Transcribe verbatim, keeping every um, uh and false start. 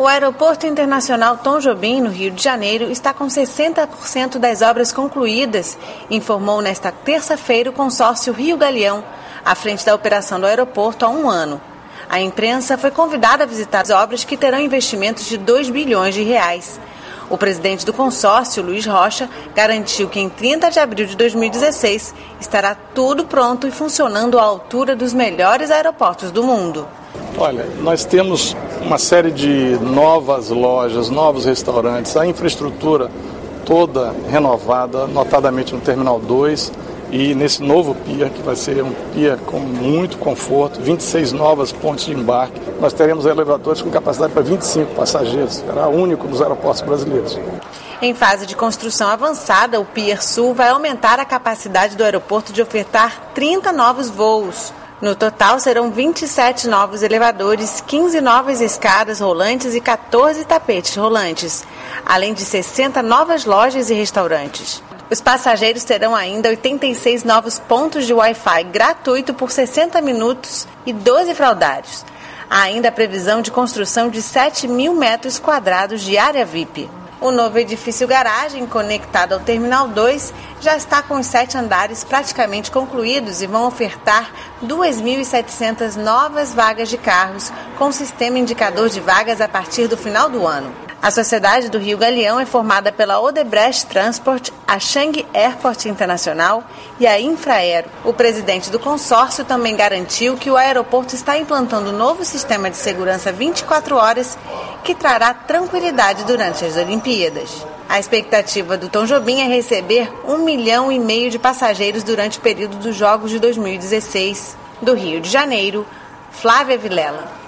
O Aeroporto Internacional Tom Jobim, no Rio de Janeiro, está com sessenta por cento das obras concluídas, informou nesta terça-feira o consórcio Rio Galeão, à frente da operação do aeroporto há um ano. A imprensa foi convidada a visitar as obras que terão investimentos de dois bilhões de reais. O presidente do consórcio, Luiz Rocha, garantiu que em trinta de abril de dois mil e dezesseis estará tudo pronto e funcionando à altura dos melhores aeroportos do mundo. Olha, nós temos uma série de novas lojas, novos restaurantes, a infraestrutura toda renovada, notadamente no Terminal dois e nesse novo pier, que vai ser um pier com muito conforto, vinte e seis novas pontes de embarque. Nós teremos elevadores com capacidade para vinte e cinco passageiros, será único nos aeroportos brasileiros. Em fase de construção avançada, o Pier Sul vai aumentar a capacidade do aeroporto de ofertar trinta novos voos. No total, serão vinte e sete novos elevadores, quinze novas escadas rolantes e quatorze tapetes rolantes, além de sessenta novas lojas e restaurantes. Os passageiros terão ainda oitenta e seis novos pontos de Wi-Fi gratuito por sessenta minutos e doze fraldários. Há ainda a previsão de construção de sete mil metros quadrados de área V I P. O novo edifício garagem, conectado ao Terminal dois, já está com os sete andares praticamente concluídos e vão ofertar duas mil e setecentas novas vagas de carros com sistema indicador de vagas a partir do final do ano. A sociedade do Rio Galeão é formada pela Odebrecht Transport, a Chang Airport Internacional e a Infraero. O presidente do consórcio também garantiu que o aeroporto está implantando um novo sistema de segurança vinte e quatro horas que trará tranquilidade durante as Olimpíadas. A expectativa do Tom Jobim é receber um milhão e meio de passageiros durante o período dos Jogos de dois mil e dezesseis. Do Rio de Janeiro, Flávia Vilela.